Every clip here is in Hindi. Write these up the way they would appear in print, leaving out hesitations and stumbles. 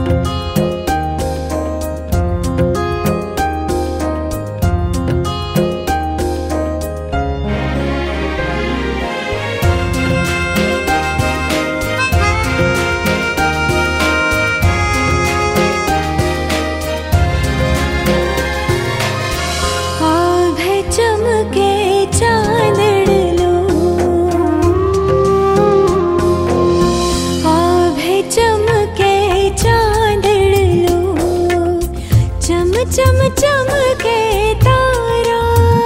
चम चमके तारा,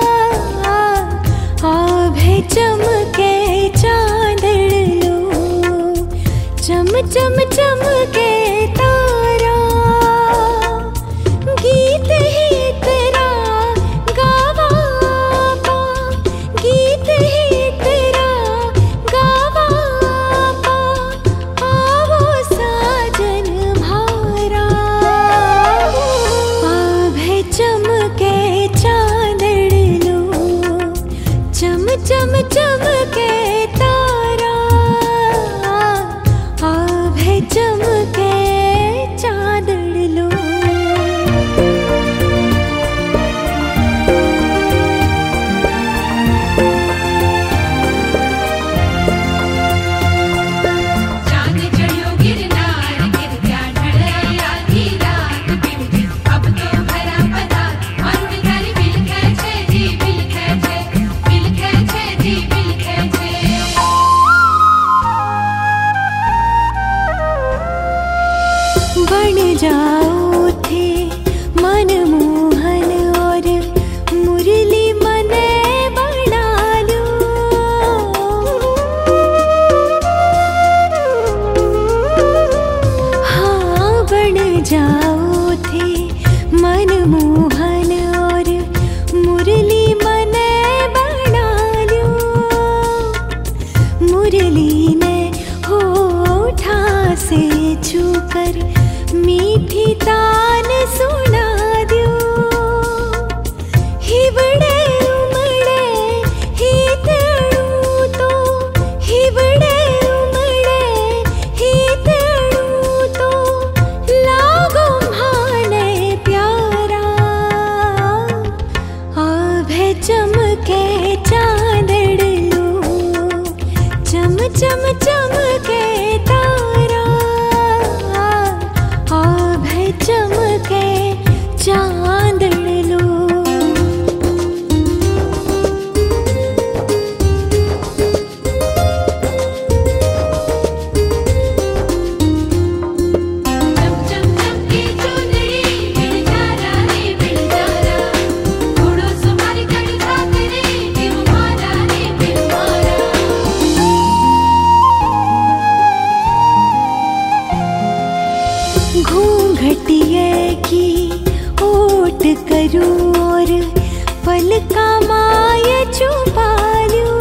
आभे चमके चांदड़ लो। चम चम चमके तारा, गीत ही तेरा गावा पा, गीत ही तेरा गावा पा। आवो साजन भारा, आभे चमके चांदड़ लो। चम चम चमके तारा, आभे चमके चांदड़ लो। चांद चढ़ियो गिरनार, गिर गया ढल आधी रात। बिन अब तो भरा पदार, मन बिचारी बिल खेचे जी बिल खेचे, बिल खेचे जी बिल खेचे। बन जाओ थे मनमोहन और मुरली मने बना लो। हाँ बन जाओ थे मनमोहन और मुरली मने बना लो। मुरली ने होठा से छूकर मीठी तान सुना दो। हिवड़े उमड़े हित अड़ू तो, हिवड़े उमड़े हित अड़ू तो। लागो भाने प्यारा, आभे चमके चांदड़ लो। चम चम चमके तारा, आभे चमके चांदड़ लो। चम चम चमकी चुनरी, बिन जारा रे बिन जारा। घोड़ो सवारी कर साथ रे, बिन मारा रे बिन मारा। घूंघटिए की ओट करूं और पलका माय छुपा लूं।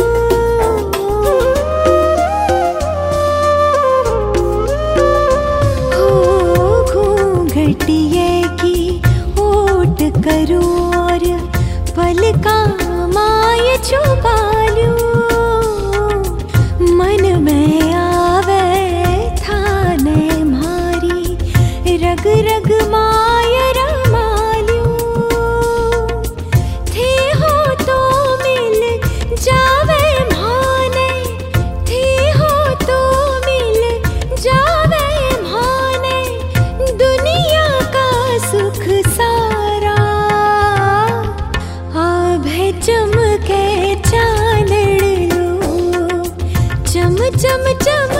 हो घूंघटिए की ओट करूं और पलका माय छुपा लूं। मन में आवे थाने मारी, रग रग माय रमालू। थे हो तो मिल जावे भाने, थे हो तो मिल जावे भाने। दुनिया का सुख सारा, आभे चमके चांदड़ लो। चम चम चम